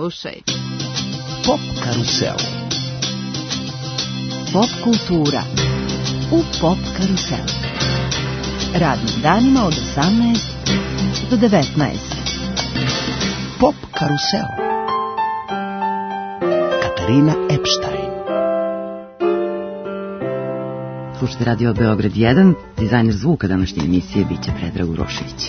Slušaj. Pop karusel. Pop kultura u Pop karusel. Radnim danima od 18 do 19. Pop karusel. Katarina Epstein. Slušajte Radio Beograd 1, dizajner zvuka današnje emisije biće Predrag Urošević.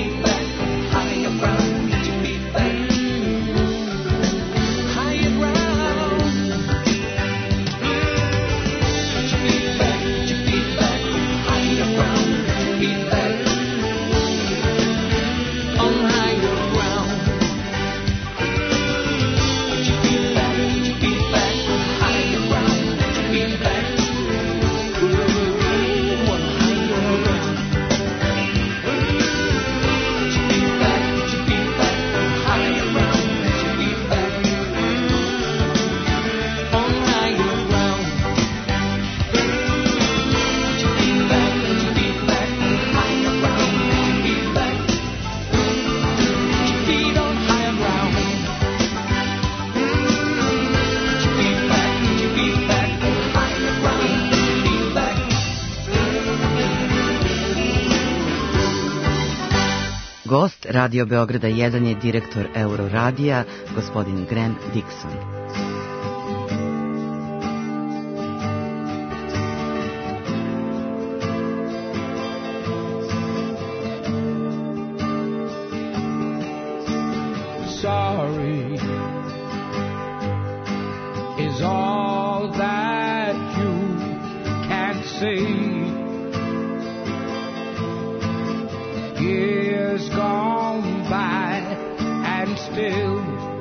Higher ground. Gost Radio Beograda 1 je direktor Euroradija, gospodin Graham Dixon. Sorry is all that you can say. Years gone by and still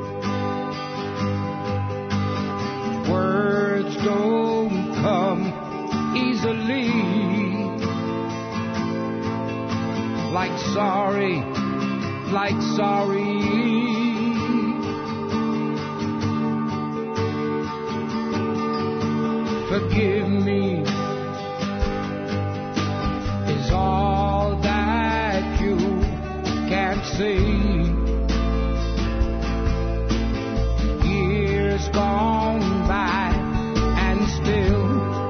words don't come easily. Like sorry, like sorry. Forgive me is all that you can say. Years gone by and still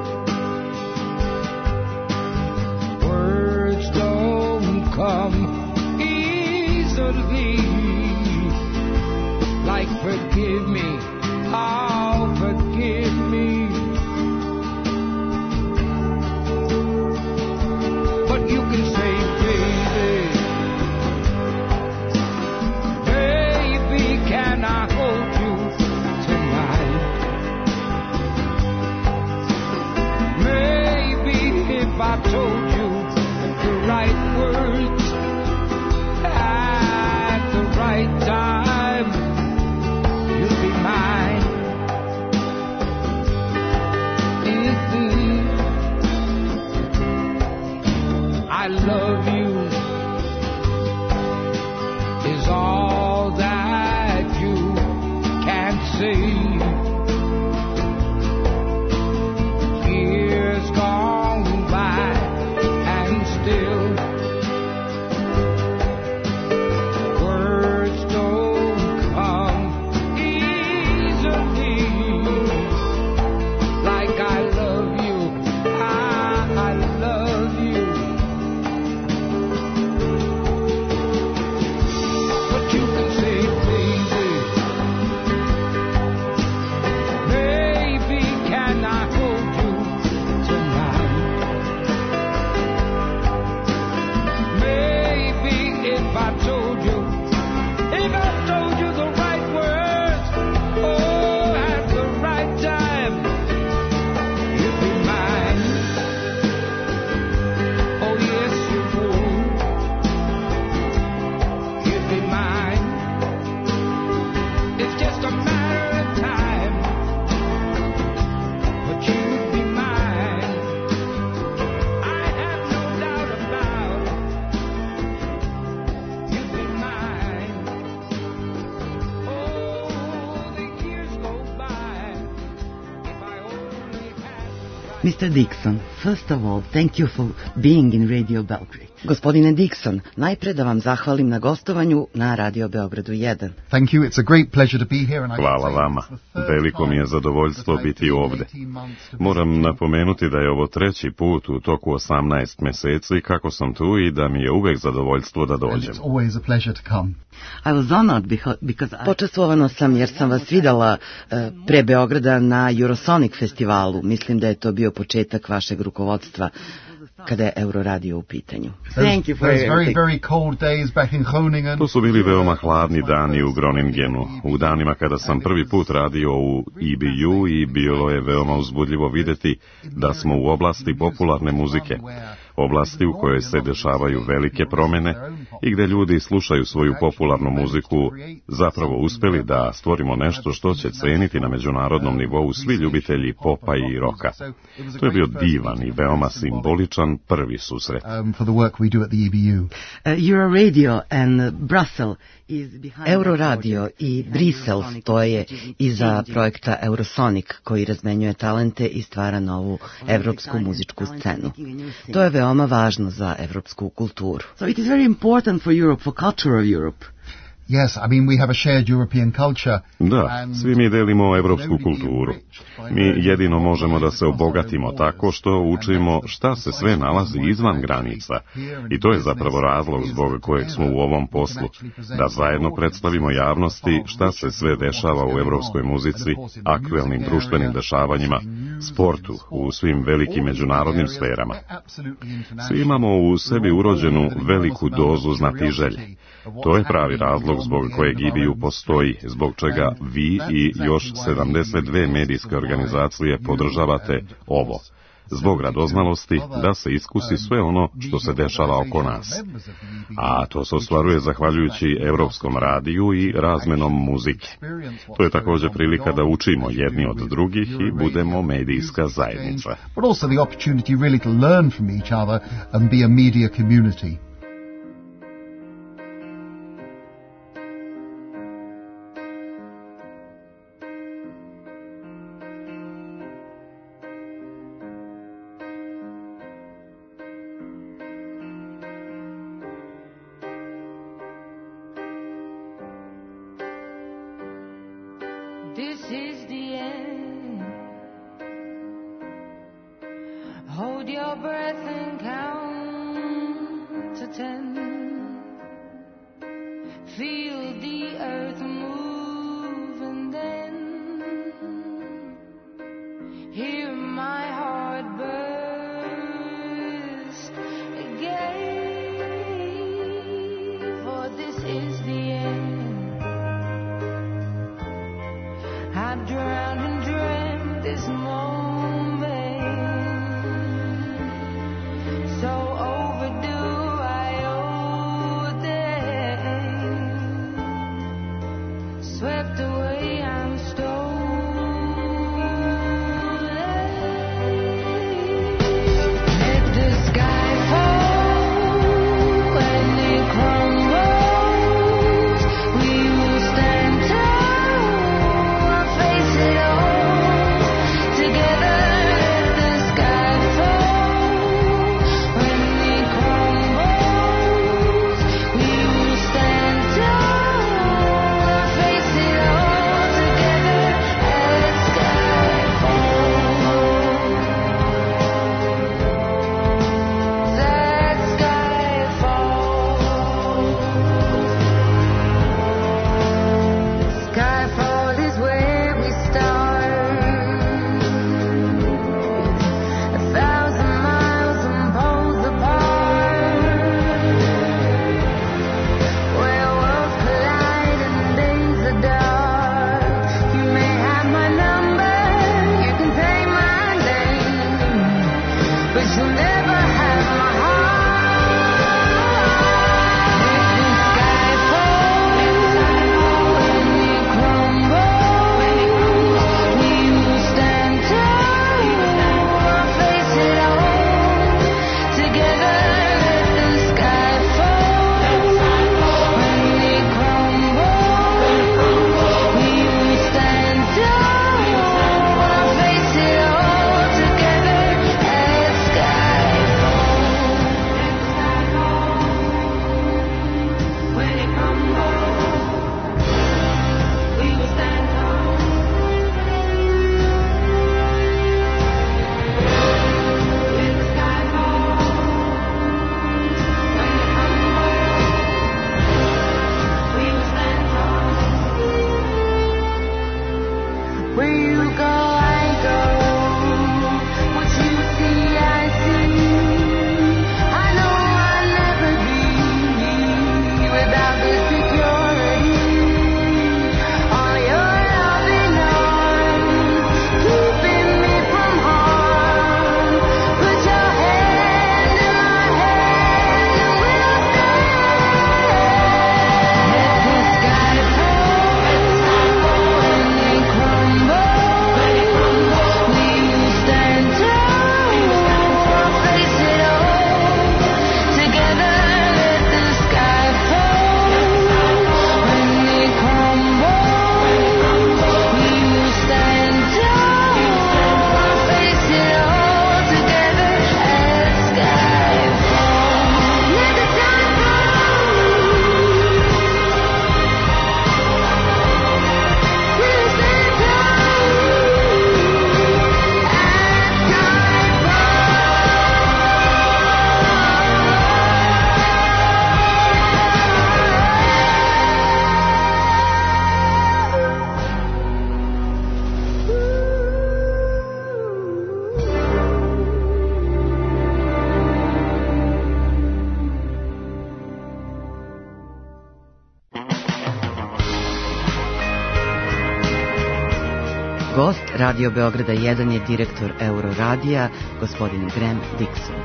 words don't come easily. Like forgive me, oh forgive me. You can say, baby, can I hold you tonight? Maybe if I told you the right words at the right time, you'd be mine. I love you is all that you can say. Years gone by and still words don't come easily. Like I love you, I love you. Mr. Dixon, first of all, thank you for being in Radio Belgrade. Gospodine Dixon, najpre da vam zahvalim na gostovanju na Radio Beogradu 1. Thank you, it's a great pleasure to be here. Hvala vama. Veliko mi je zadovoljstvo biti ovde. Moram napomenuti da je ovo treći put u toku 18 meseci kako sam tu i da mi je uvek zadovoljstvo da dođem. I was honored because počastvovano sam jer sam vas videla pre Beograda na Eurosonic festivalu. Mislim da je to bio početak vašeg rukovodstva kada je Euroradio u pitanju. Thank you for To su bili veoma hladni dani u Groningenu, u danima kada sam prvi put radio u EBU i bilo je veoma uzbudljivo videti da smo u oblasti popularne muzike, oblasti u kojoj se dešavaju velike promene i gde ljudi slušaju svoju popularnu muziku, zapravo uspeli da stvorimo nešto što će ceniti na međunarodnom nivou svi ljubitelji popa i roka. To je bio divan i veoma simboličan prvi susret. Euroradio i Brisel stoje iza projekta Eurosonic koji razmenjuje talente i stvara novu evropsku muzičku scenu. To je veoma važno za evropsku kulturu. So it is very important for Europe, for culture of Europe. Yes, I mean we have a shared European culture. Da, svi mi delimo evropsku kulturu. Mi jedino možemo da se obogatimo tako što učimo šta se sve nalazi izvan granica. I to je zapravo razlog zbog kojeg smo u ovom poslu, da zajedno predstavimo javnosti šta se sve dešava u evropskoj muzici, aktuelnim društvenim dešavanjima, sportu, u svim velikim međunarodnim sferama. Svi imamo u sebi urođenu veliku dozu znatiželje. To je pravi razlog zbog kojeg IBU postoji, zbog čega vi i još 72 medijske organizacije podržavate ovo. Zbog radoznalosti da se iskusi sve ono što se dešava oko nas. A to se ostvaruje zahvaljujući Evropskom radiju i razmenom muzike. To je također prilika da učimo jedni od drugih i budemo medijska zajednica. But also the opportunity really to learn from each other and be a media community. This is the end. Hold your breath and count to 10. Feel the earth move and then hear my heart burst again. For this is the end. I've drowned and dreamt this moment, so overdue I owe them. Swept away, I'm stolen. Let the sky fall and it crumbles. We will stand tall. Face it all together. Let the sky fall when it crumbles. We will stand tall. Face it all. Gost Radio Beograda 1 je direktor Euroradija, gospodin Graham Dixon.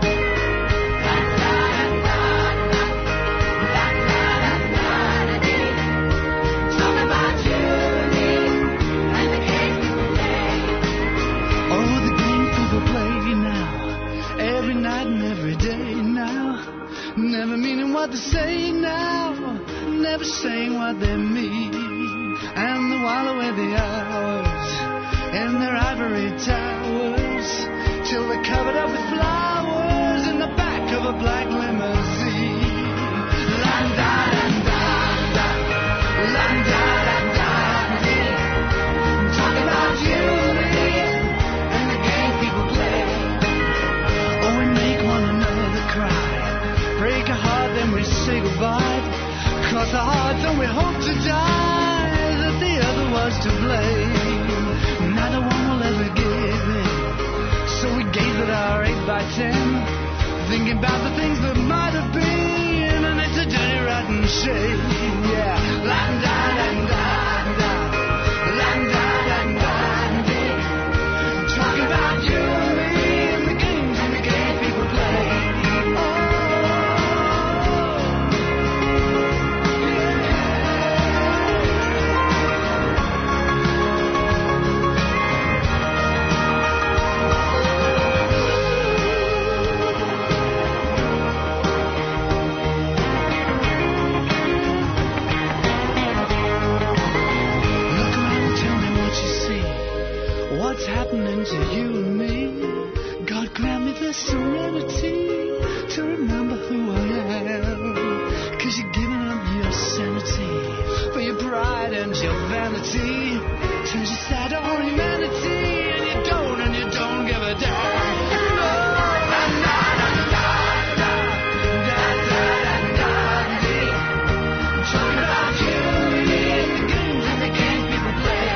Never meaning what they say now, never saying what they mean, and they while away the hours in their ivory towers till they're covered up with flowers in the back of a black limousine. La-da-da-da-da, la-da-da-da-da, talking about you and the game people play. Oh, we make one another cry, break a heart, then we say goodbye. Cross our hearts and we hope to die that the other was to blame. Neither one will ever give in, so we gaze at our 8x10, thinking about the things that might have been, and it's a dirty rotten shame. Yeah, la-da-da-da-da, la-da-da-da-da, talking about you and me and the games people play. What's happening to you and me? God grant me the serenity to remember who I am. 'Cause you're giving up your sanity for your pride and your vanity. Turns your sad on humanity, and you don't give a damn. Talking about you and me and the games people play.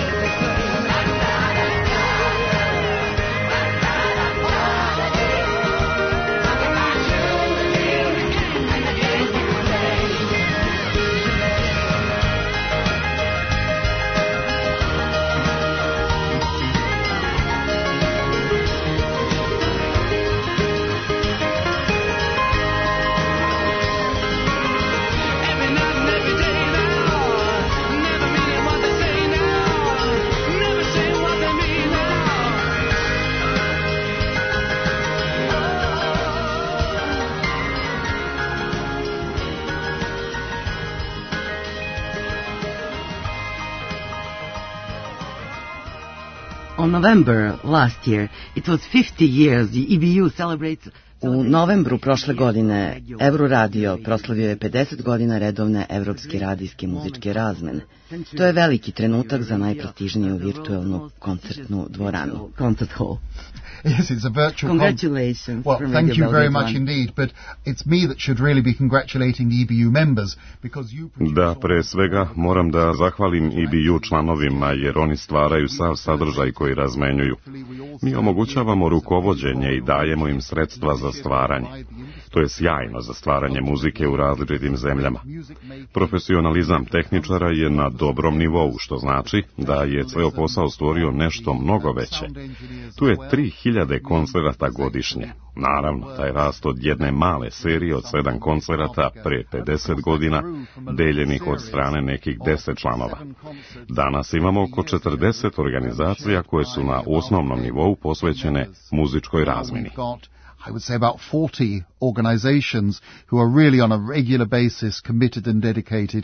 On November last year, it was 50 years the EBU celebrates... U novembru prošle godine Euroradio proslavio je 50 godina redovne evropske radijske muzičke razmene. To je veliki trenutak za najprestižniju virtualnu koncertnu dvoranu. Concert hall. Yes, it's a virtual... Congratulations. Well, thank you very much indeed, but it's me that should really be congratulating the EBU members, because you... Da, pre svega moram da zahvalim EBU članovima, jer oni stvaraju sav sadržaj koji razmenjuju. Mi omogućavamo rukovođenje i dajemo im sredstva za stvaranje. To je sjajno za stvaranje muzike u različitim zemljama. Profesionalizam tehničara je na dobrom nivou, što znači da je ceo posao stvorio nešto mnogo veće. Tu je 3000 koncerata godišnje. Naravno, taj rast od jedne male serije od 7 koncerata pre 50 godina, deljenih od strane nekih 10 članova. Danas imamo oko 40 organizacija koje su na osnovnom nivou posvećene muzičkoj razmeni. I would say about 40 organizations who are really on a regular basis committed and dedicated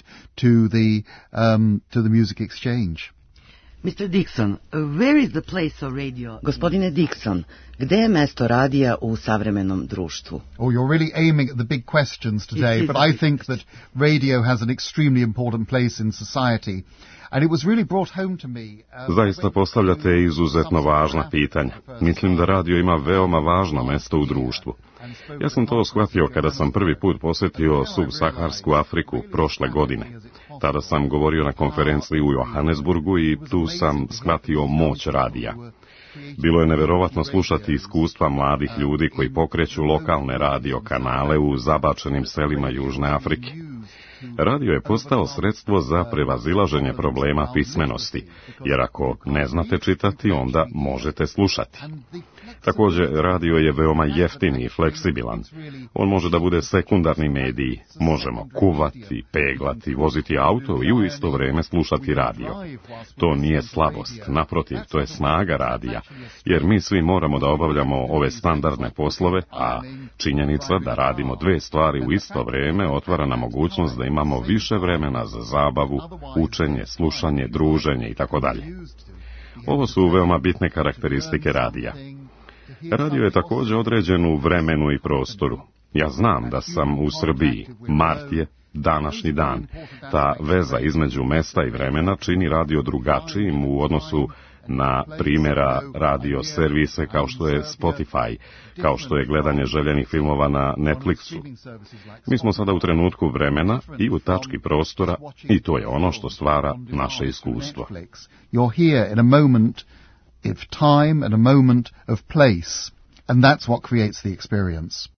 to the music exchange. Mr. Dixon, where is the place of radio? Gospodine Dixon, gde je mesto radija u savremenom društvu? Oh, you're really aiming at the big questions today, but I think that radio has an extremely important place in society. And it was really brought home to me. Zaista postavljate izuzetno važna pitanja. Mislim da radio ima veoma važno mesto u društvu. Ja sam to shvatio kada sam prvi put posjetio subsaharsku Afriku prošle godine. Tada sam govorio na konferenciji u Johannesburgu i tu sam shvatio moć radija. Bilo je neverovatno slušati iskustva mladih ljudi koji pokreću lokalne radio kanale u zabačenim selima Južne Afrike. Radio je postao sredstvo za prevazilaženje problema pismenosti, jer ako ne znate čitati, onda možete slušati. Također, radio je veoma jeftin i fleksibilan. On može da bude sekundarni medij. Možemo kuvati, peglati, voziti auto i u isto vrijeme slušati radio. To nije slabost, naprotiv, to je snaga radija, jer mi svi moramo da obavljamo ove standardne poslove, a činjenica da radimo dve stvari u isto vrijeme otvara nam mogućnost da imamo više vremena za zabavu, učenje, slušanje, druženje itd. Ovo su veoma bitne karakteristike radija. Radio je također određen u vremenu i prostoru. Ja znam da sam u Srbiji. Mart je današnji dan. Ta veza između mesta i vremena čini radio drugačijim u odnosu na primjera radio servise kao što je Spotify, kao što je gledanje željenih filmova na Netflixu. Mi smo sada u trenutku vremena i u tački prostora i to je ono što stvara naše iskustvo. You're here in a moment of time and a moment of place, and that's what creates the experience.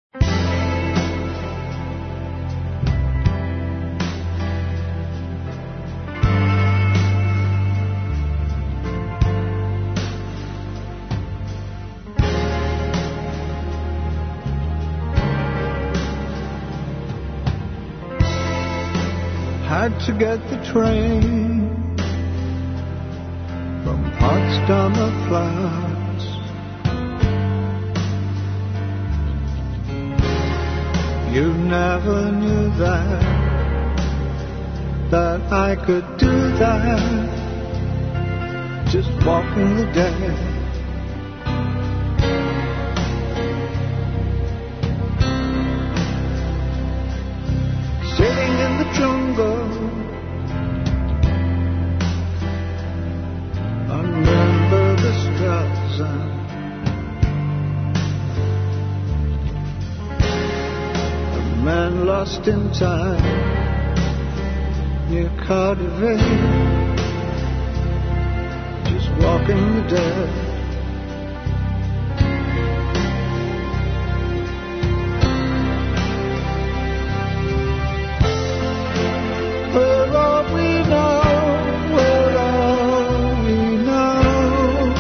Had to get the train from Potsdamer Platz. You never knew that I could do that, just walking the dead. Sitting in the jungle, remember the Straße. A man lost in time near Cardiff, just walking the dead. Where are we now? Where are we now?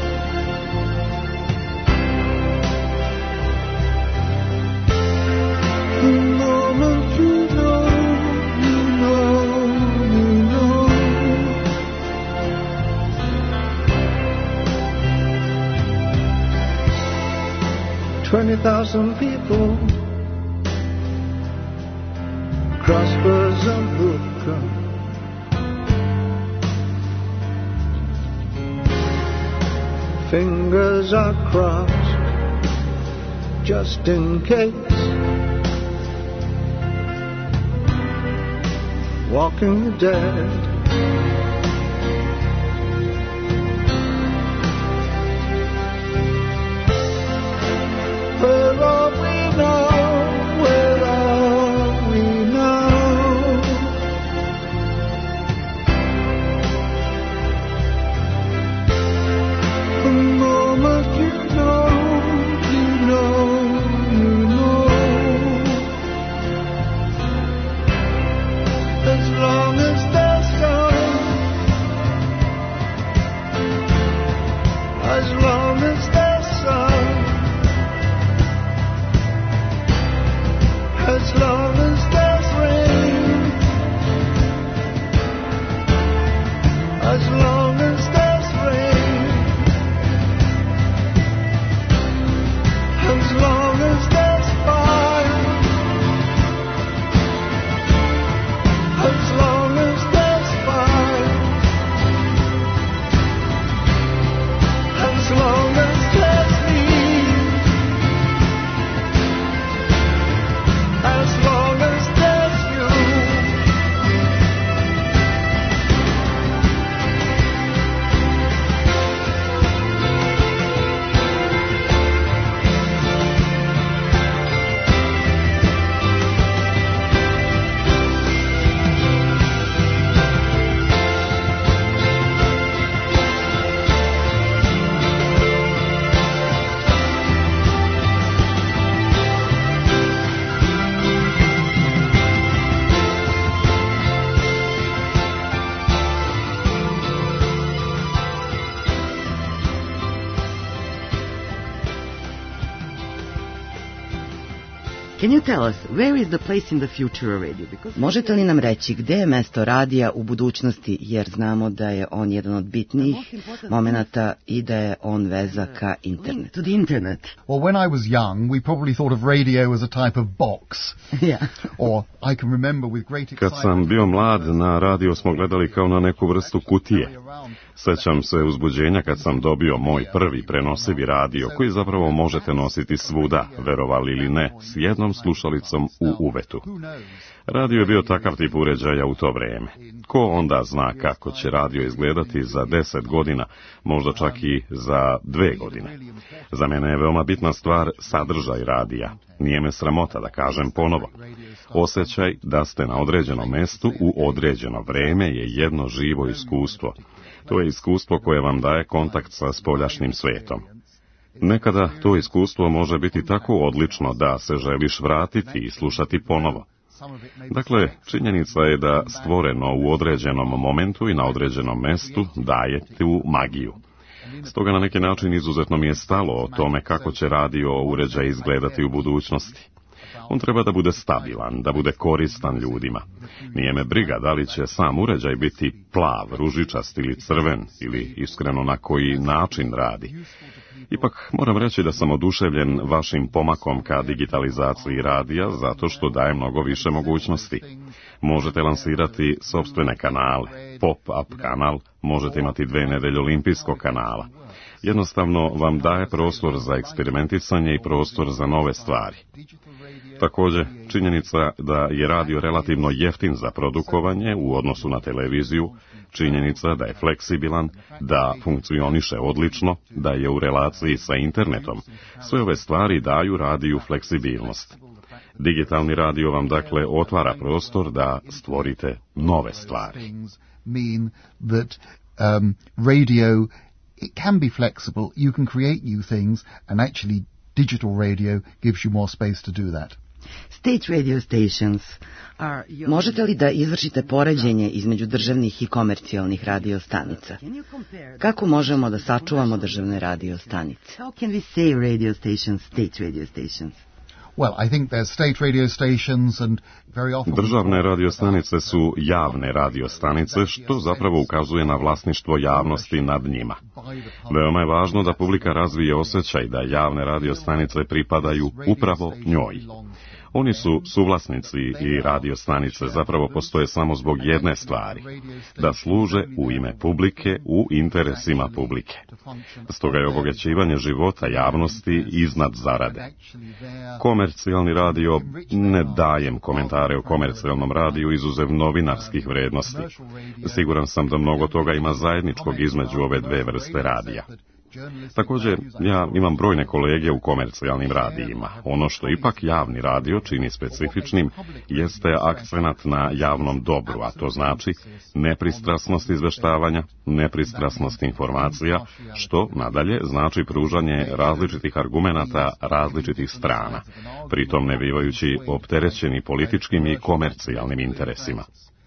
The moment you know, you know, you know. 20,000 people cross Bersenbrücke. Fingers are crossed just in case. Walking the dead. Where are we now? Where are we now? The moment you know, you know, you know. As long as there's sun, Can you tell us, where is the place in the future of radio? Možete li nam reći gde je mesto radija u budućnosti, jer znamo da je on jedan od bitnijih momenata i da je on veza ka internetu. To the internet. Well, when I was young, we probably thought of radio as a type of box. Yeah. Or I can remember with great excitement. Kad sam bio mlad, na radio smo gledali kao na neku vrstu kutije. Sećam se uzbuđenja kad sam dobio moj prvi prenosivi radio, koji zapravo možete nositi svuda, verovali ili ne, s jednom slušalicom u uvetu. Radio je bio takav tip uređaja u to vreme. Ko onda zna kako će radio izgledati za 10 godina, možda čak i za 2 godine. Za mene je veoma bitna stvar sadržaj radija. Nije me sramota da kažem ponovo. Osjećaj da ste na određenom mestu u određeno vreme je jedno živo iskustvo. To je iskustvo koje vam daje kontakt sa spoljašnjim svetom. Nekada to iskustvo može biti tako odlično da se želiš vratiti i slušati ponovo. Dakle, činjenica je da stvoreno u određenom momentu i na određenom mestu daje tu magiju. Stoga na neki način izuzetno mi je stalo o tome kako će radio uređaj izgledati u budućnosti. On treba da bude stabilan, da bude koristan ljudima. Nije me briga da li će sam uređaj biti plav, ružičast ili crven, ili iskreno na koji način radi. Ipak moram reći da sam oduševljen vašim pomakom ka digitalizaciji radija, zato što daje mnogo više mogućnosti. Možete lansirati sopstvene kanale, pop-up kanal, možete imati 2 nedelje olimpijskog kanala. Jednostavno vam daje prostor za eksperimentisanje i prostor za nove stvari. Također, činjenica da je radio relativno jeftin za produkovanje u odnosu na televiziju, činjenica da je fleksibilan, da funkcioniše odlično, da je u relaciji sa internetom. Sve ove stvari daju radiju fleksibilnost. Digitalni radio vam dakle otvara prostor da stvorite nove stvari. Radio, it can be flexible, you can create new things, and actually digital radio gives you more space to do that. State radio stations are... Možete li da izvršite poređenje između državnih i komercijalnih radio stanica? Kako možemo da sačuvamo državne radio stanice? How can we say radio stations, state radio stations? Well, I think there's state radio stations and very often... Državne radiostanice su javne radiostanice, što zapravo ukazuje na vlasništvo javnosti nad njima. Veoma je važno da publika razvije osjećaj da javne radiostanice pripadaju upravo njoj. Oni su suvlasnici i radiostanice zapravo postoje samo zbog jedne stvari, da služe u ime publike, u interesima publike. Stoga je obogaćivanje života javnosti iznad zarade. Komercijalni radio, ne dajem komentare o komercijalnom radiju izuzev novinarskih vrednosti. Siguran sam da mnogo toga ima zajedničkog između ove dve vrste radija. Također, ja imam brojne kolege u komercijalnim radijima. Ono što ipak javni radio čini specifičnim jeste akcenat na javnom dobru, a to znači nepristrasnost izveštavanja, nepristrasnost informacija, što nadalje znači pružanje različitih argumenata različitih strana, pritom ne bivajući opterećeni političkim i komercijalnim interesima.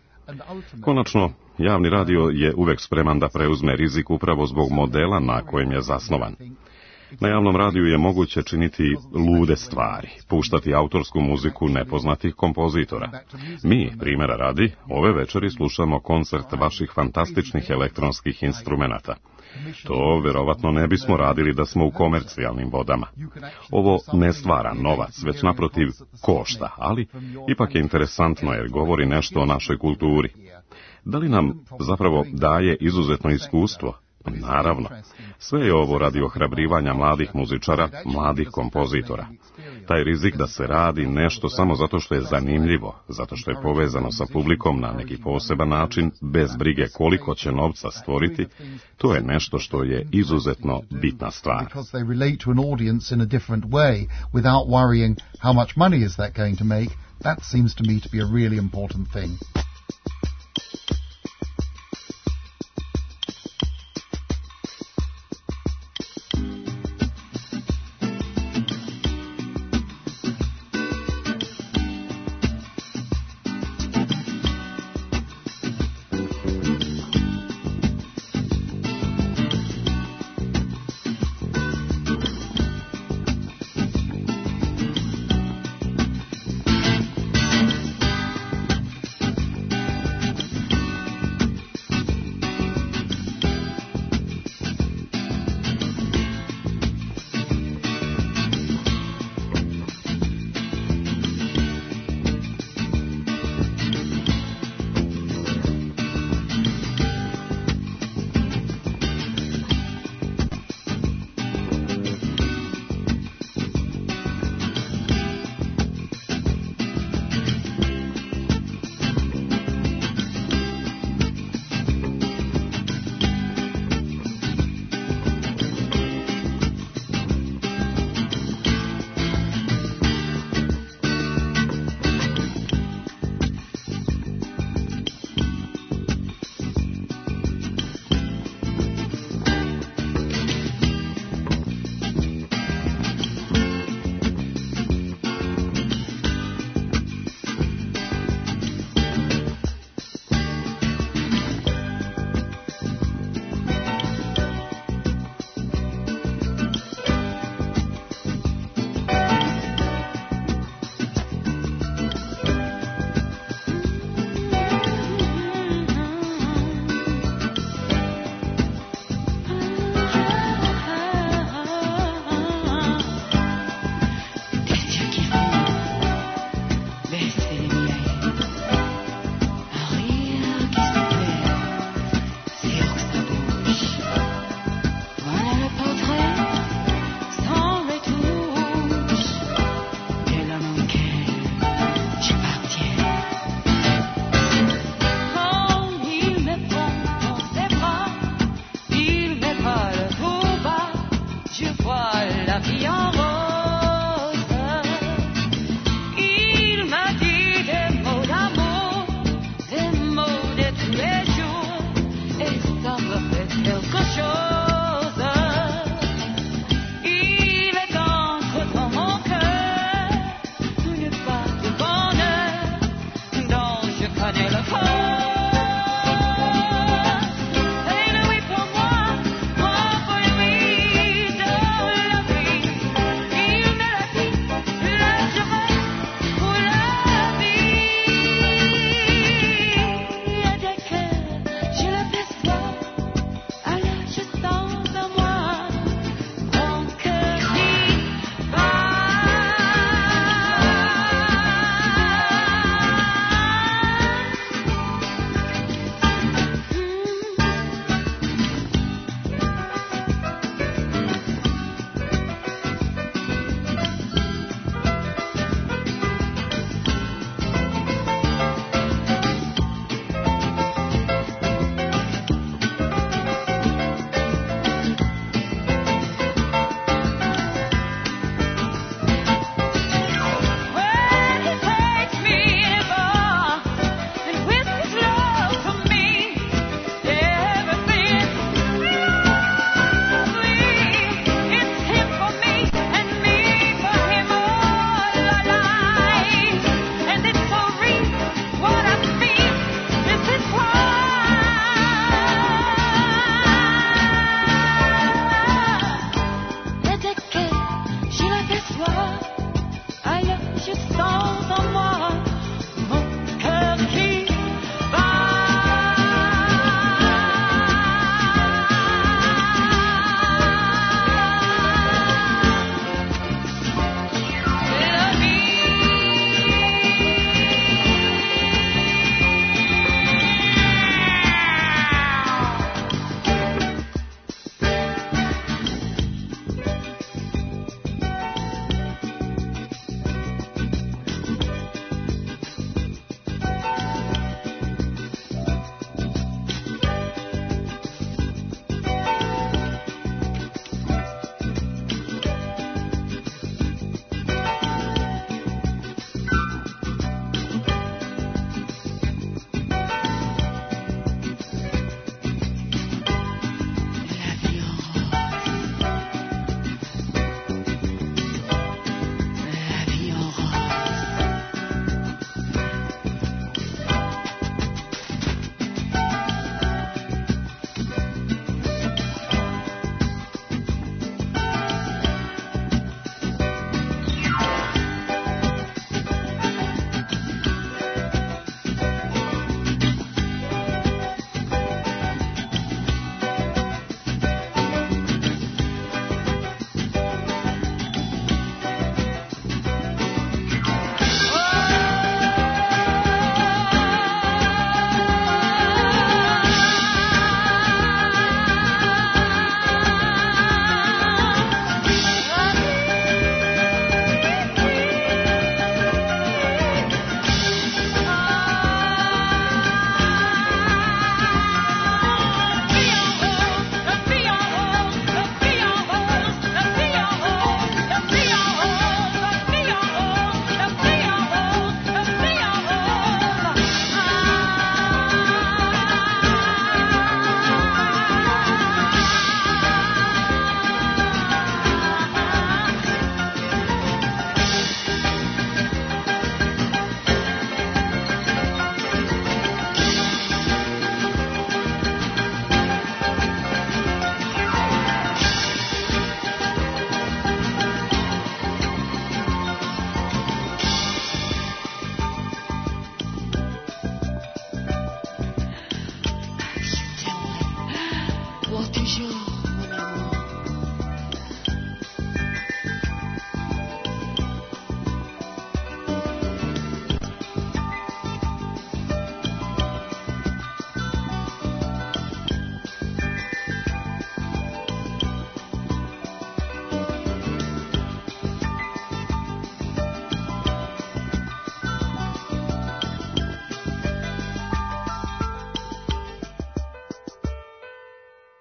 Konačno, javni radio je uvek spreman da preuzme rizik upravo zbog modela na kojem je zasnovan. Na javnom radiju je moguće činiti lude stvari, puštati autorsku muziku nepoznatih kompozitora. Mi, primjera radi, ove večeri slušamo koncert vaših fantastičnih elektronskih instrumenata. To verovatno ne bismo radili da smo u komercijalnim vodama. Ovo ne stvara novac, već naprotiv košta, ali ipak je interesantno jer govori nešto o našoj kulturi. Da li nam zapravo daje izuzetno iskustvo? Naravno. Sve je ovo radi ohrabrivanja mladih muzičara, mladih kompozitora. Taj rizik da se radi nešto samo zato što je zanimljivo, zato što je povezano sa publikom na neki poseban način, bez brige koliko će novca stvoriti, to je nešto što je izuzetno bitna stvar. That seems to me to be a really important thing.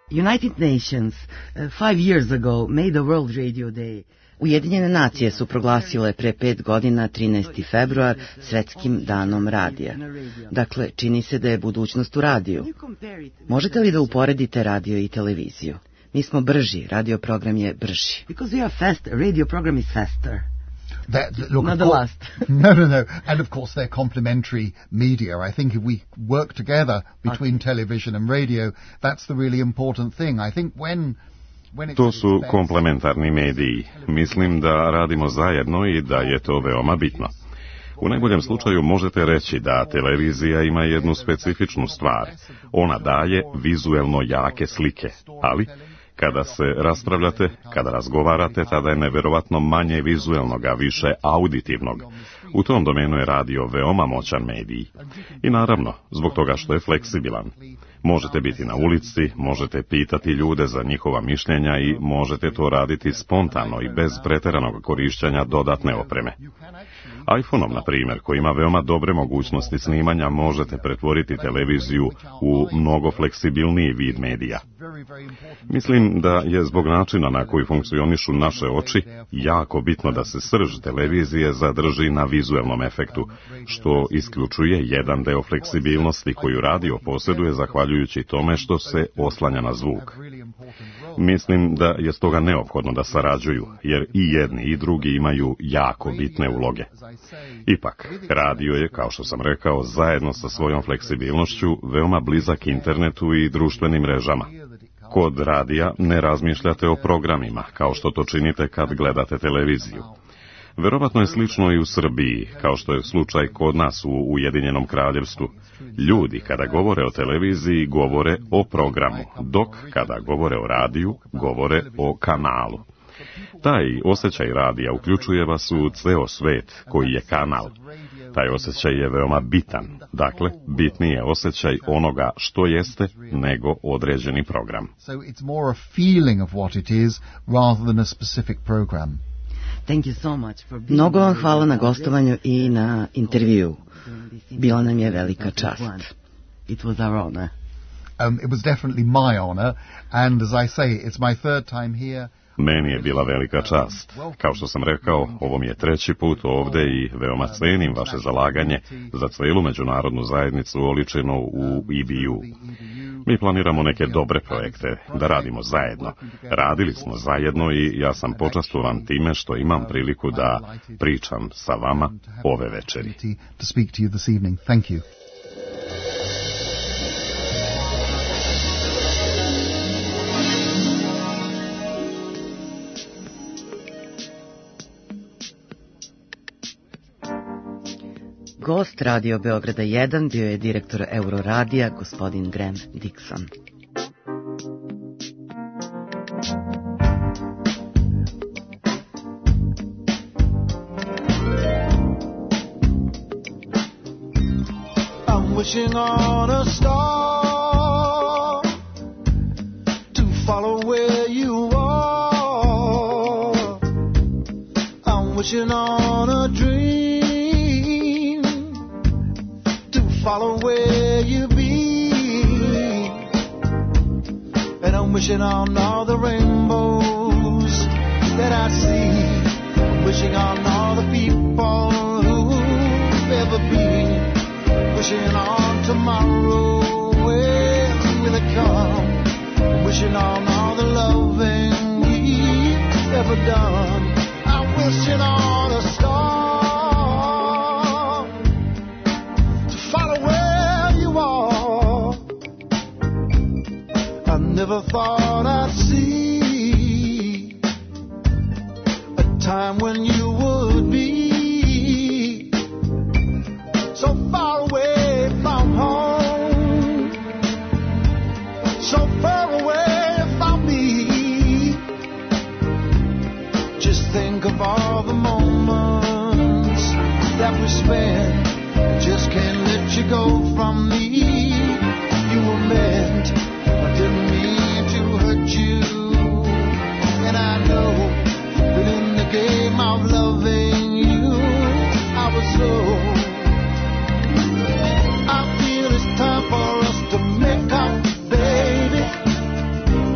United Nations 5 years ago made a World Radio Day. Ujedinjene nacije su proglasile pre 5 godina 13. februar svetskim danom radija. Dakle, čini se da je budućnost u radiju. Možete li da uporedite radio i televiziju? Mi smo brži, radio program je brži. Because we are fast, radio program is faster. Not the last. No. And of course they're complementary media. I think if we work together between television and radio, that's the really important thing. I think when To su komplementarni mediji. Mislim da radimo zajedno i da je to veoma bitno. U najboljem slučaju možete reći da televizija ima jednu specifičnu stvar. Ona daje vizuelno jake slike, ali kada se raspravljate, kada razgovarate, tada je neverovatno manje vizuelnog, a više auditivnog. U tom domenu je radio veoma moćan medij. I naravno, zbog toga što je fleksibilan. Možete biti na ulici, možete pitati ljude za njihova mišljenja i možete to raditi spontano i bez preteranog korišćenja dodatne opreme. iPhone-om, na primjer, koji ima veoma dobre mogućnosti snimanja, možete pretvoriti televiziju u mnogo fleksibilniji vid medija. Mislim da je zbog načina na koji funkcionišu naše oči jako bitno da se srž televizije zadrži na vizuelnom efektu, što isključuje jedan deo fleksibilnosti koju radio posjeduje zahvaljujući tome što se oslanja na zvuk. Mislim da je stoga neophodno da sarađuju, jer i jedni i drugi imaju jako bitne uloge. Ipak, radio je, kao što sam rekao, zajedno sa svojom fleksibilnošću veoma blizak internetu i društvenim mrežama. Kod radija ne razmišljate o programima, kao što to činite kad gledate televiziju. Verovatno je slično i u Srbiji, kao što je slučaj kod nas u Ujedinjenom kraljevstvu. Ljudi kada govore o televiziji govore o programu, dok kada govore o radiju govore o kanalu. Taj osjećaj radija uključuje vas u ceo svet koji je kanal. Taj osjećaj je veoma bitan, dakle, bitniji je osjećaj onoga što jeste nego određeni program. So it's more a feeling of what it is rather than a specific program. Mnogo vam hvala na gostovanju i na intervju. Bila nam je velika čast. It was our honor. It was definitely my honor, and as I say, it's my third time here. Meni je bila velika čast. Kao što sam rekao, ovo mi je 3. put ovde i veoma cenim vaše zalaganje za celu međunarodnu zajednicu oličenu u EBU. Mi planiramo neke dobre projekte, da radimo zajedno. Radili smo zajedno i ja sam počastvovan time što imam priliku da pričam sa vama ove večeri. Thank you. Gost Radio Beograda 1 bio je direktor Euroradija, gospodin Graham Dixon. I'm wishing on a star to follow where you are. I'm wishing on a dream follow where you be, and I'm wishing on all the rainbows that I see. I'm wishing on all the people who've ever been, wishing on tomorrow, when will it come? I'm wishing on all the loving we've ever done. I'm wishing on a star never thought I'd see a time when you would be so far away from home, so far away from me. Just think of all the moments that we spent. Just can't let you go from me. You were meant, I didn't mean to hurt you, and I know that in the game of loving you, I was so. I feel it's time for us to make up, baby.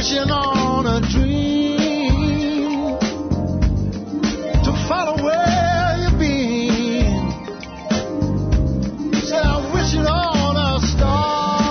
wishing on a dream to follow where you've been. Say I'm wishing on a star.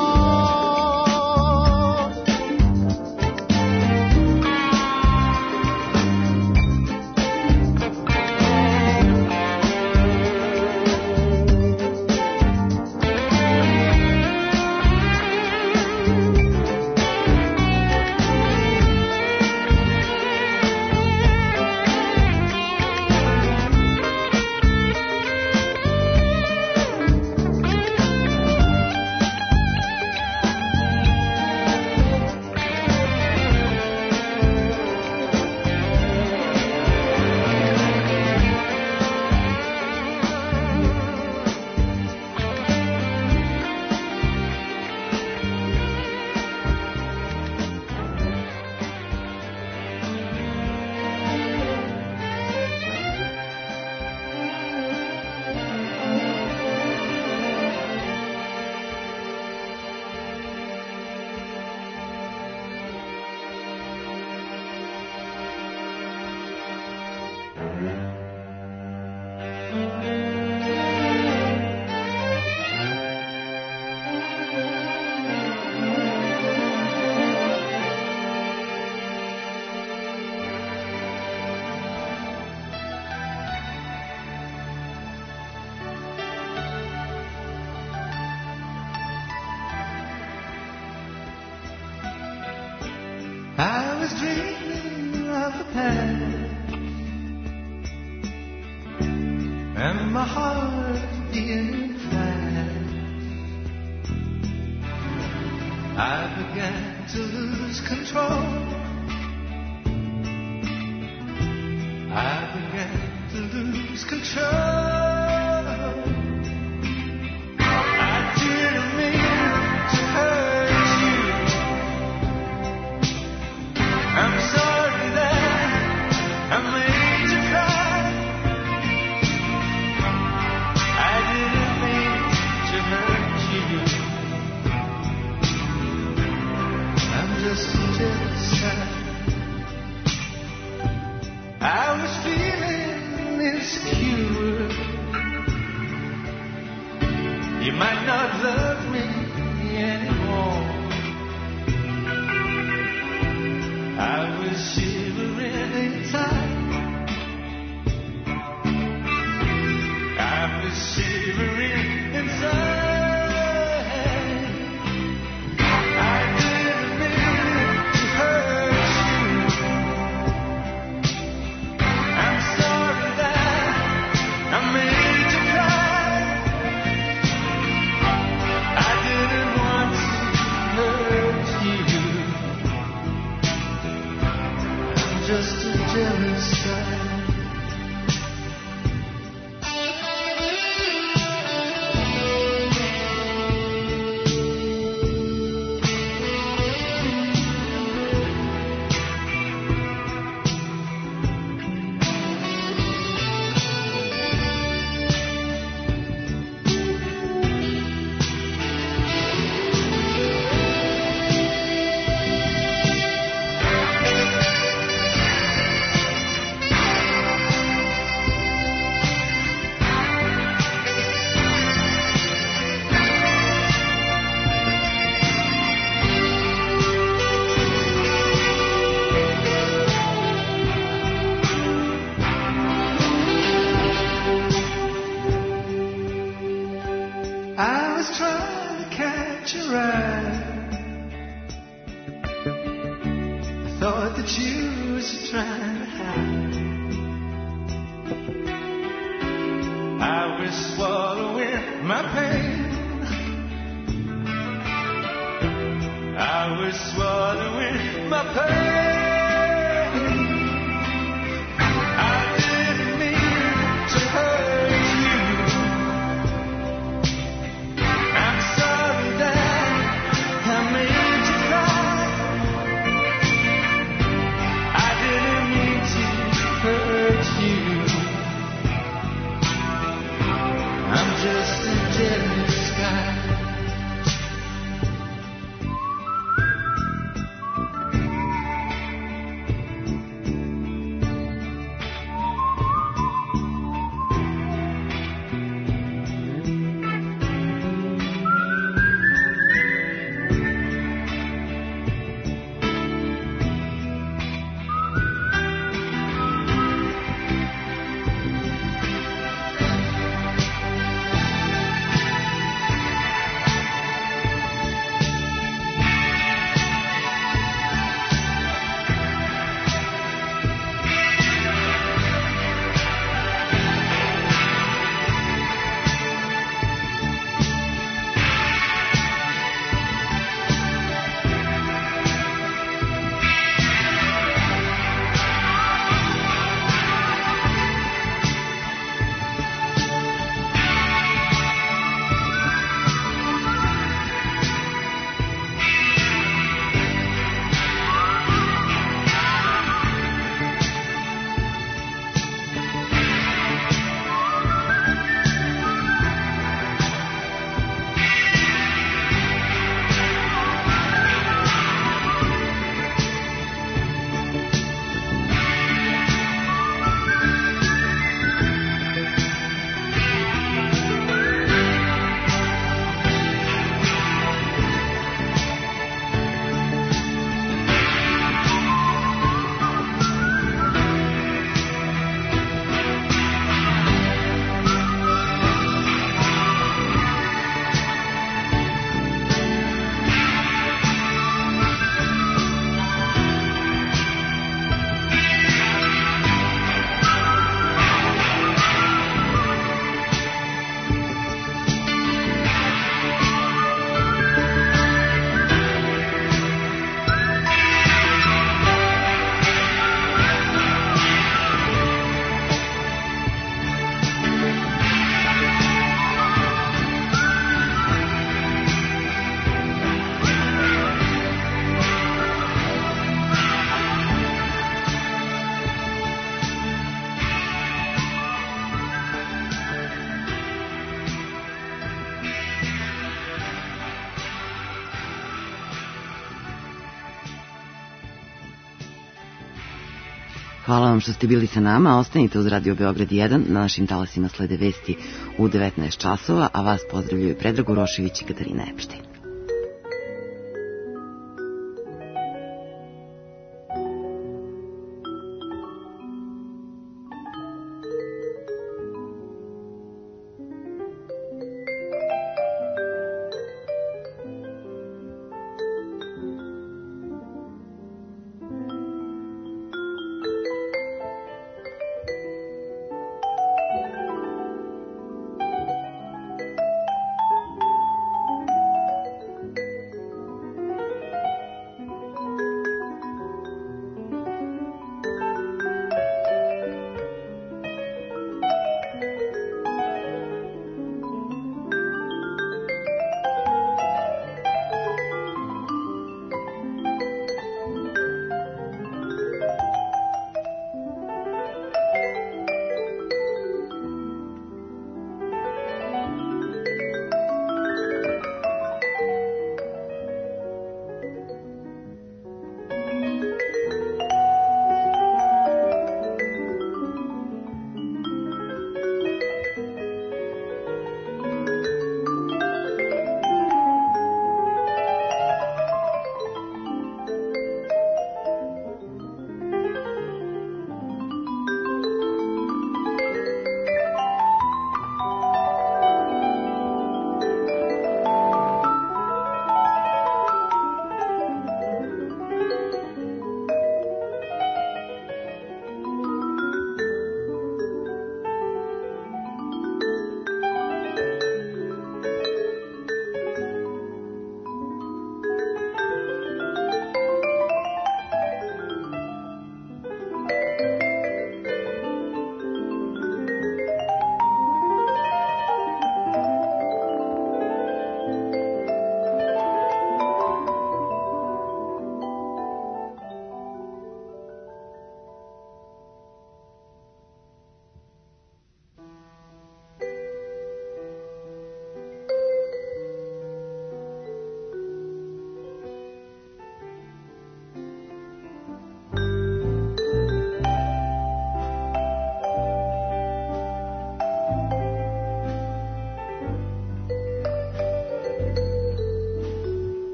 I was dreaming of the past, and my heart beating fast. I began to lose control. I began to lose control. I didn't mean to hurt you. I'm sorry that I made you cry. I didn't mean to hurt you. I'm just a jealous guy. I was feeling insecure. You might not love me anymore. I was shivering inside. I was shivering inside. I didn't mean to hurt you. I'm sorry that I made you cry. I didn't want to hurt you. Just a jealous guy. I was trying to catch a ride. I thought that you was trying to hide. I was swallowing my pain. I was swallowing my pain. I didn't mean to hurt you. I'm sorry that I made you cry. I didn't mean to hurt you. I'm just a jealous guy. Hvala vam što ste bili sa nama. Ostanite uz Radio Beograd 1. Na našim talasima slede vesti u 19 časova, a vas pozdravljaju Predrag Urošević i Katarina Epštajn.